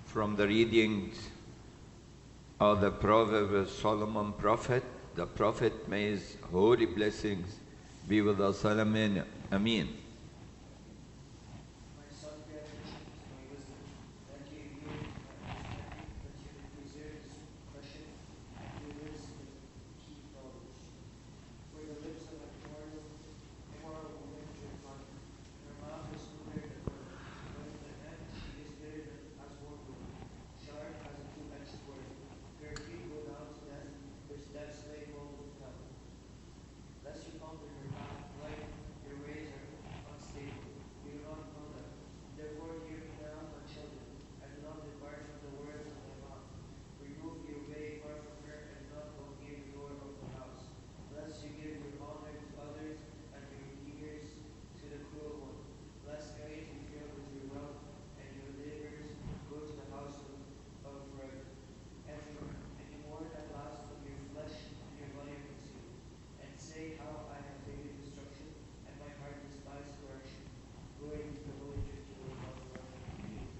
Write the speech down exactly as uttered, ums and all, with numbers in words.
from the readings of the Proverbs of Solomon prophet. The prophet, may his holy blessings be with us. Amen. Amen.